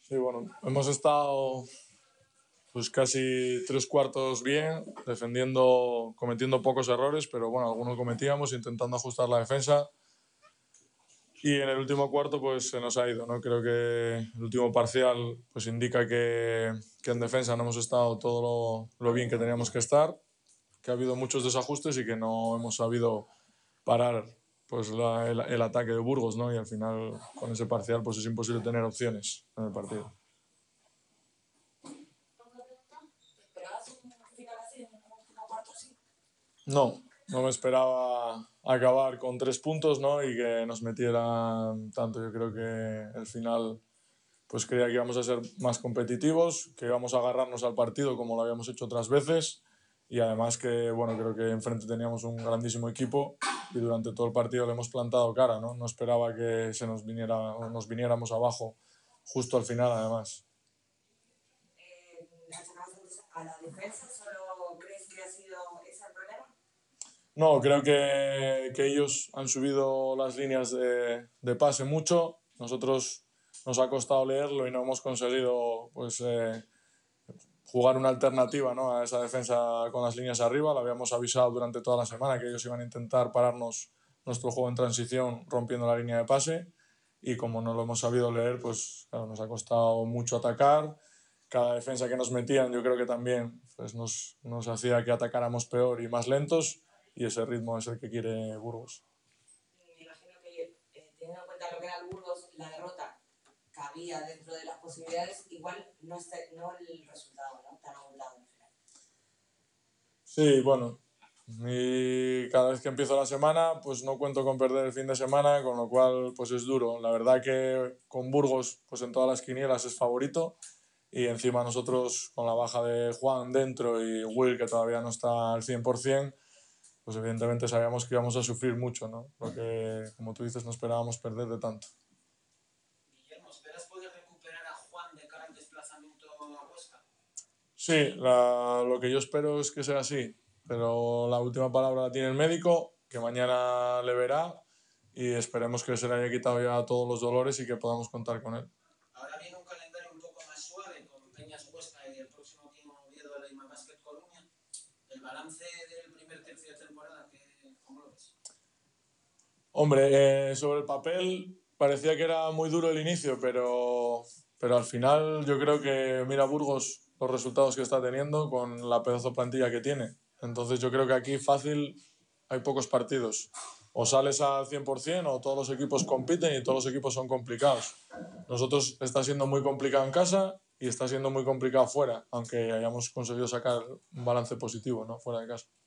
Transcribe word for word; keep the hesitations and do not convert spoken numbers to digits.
Sí, bueno, hemos estado pues casi tres cuartos bien, defendiendo, cometiendo pocos errores, pero bueno, algunos cometíamos, intentando ajustar la defensa. Y en el último cuarto pues se nos ha ido, ¿no? Creo que el último parcial pues indica que, que en defensa no hemos estado todo lo, lo bien que teníamos que estar, que ha habido muchos desajustes y que no hemos sabido parar pues la, el, el ataque de Burgos, ¿no? Y al final con ese parcial pues es imposible tener opciones en el partido. No, no me esperaba acabar con tres puntos, ¿no? Y que nos metieran tanto. Yo creo que el final, pues creía que íbamos a ser más competitivos, que íbamos a agarrarnos al partido como lo habíamos hecho otras veces. Y además que, bueno, creo que enfrente teníamos un grandísimo equipo y durante todo el partido le hemos plantado cara, ¿no? No esperaba que se nos viniera, o nos viniéramos abajo justo al final, además. Eh, ¿A la defensa solo crees que ha sido ese el problema? No, creo que, que ellos han subido las líneas de, de pase mucho. Nosotros nos ha costado leerlo y no hemos conseguido pues, eh, jugar una alternativa, ¿no?, a esa defensa con las líneas arriba. Lo habíamos avisado durante toda la semana que ellos iban a intentar pararnos nuestro juego en transición rompiendo la línea de pase y como no lo hemos sabido leer, pues claro, nos ha costado mucho atacar. Cada defensa que nos metían yo creo que también pues, nos, nos hacía que atacáramos peor y más lentos y ese ritmo es el que quiere Burgos. Me imagino que eh, teniendo en cuenta lo que era el Burgos, la derrota cabía dentro de las posibilidades, igual no, está, no el resultado, ¿no? Tan abultado al final. Sí, bueno, y cada vez que empiezo la semana pues no cuento con perder el fin de semana, con lo cual pues es duro. La verdad que con Burgos pues en todas las quinielas es favorito y encima nosotros con la baja de Juan dentro y Will que todavía no está al cien por ciento, pues evidentemente sabíamos que íbamos a sufrir mucho, ¿no? Lo que, como tú dices, no esperábamos perder de tanto. Guillermo, ¿esperas poder recuperar a Juan de cara al desplazamiento a Huesca? Sí, la, lo que yo espero es que sea así, pero la última palabra la tiene el médico, que mañana le verá y esperemos que se le haya quitado ya todos los dolores y que podamos contar con él. Ahora viene un calendario un poco más suave con Peñas Huesca y el próximo tiene Oviedo de Lima Basket Coruña. El balance del primer tercio de temporada, ¿cómo lo ves? Hombre, eh, sobre el papel parecía que era muy duro el inicio, pero, pero al final yo creo que mira Burgos los resultados que está teniendo con la pedazo plantilla que tiene. Entonces yo creo que aquí fácil hay pocos partidos. O sales al cien por ciento o todos los equipos compiten y todos los equipos son complicados. Nosotros está siendo muy complicado en casa y está siendo muy complicado fuera, aunque hayamos conseguido sacar un balance positivo, ¿no?, fuera de casa.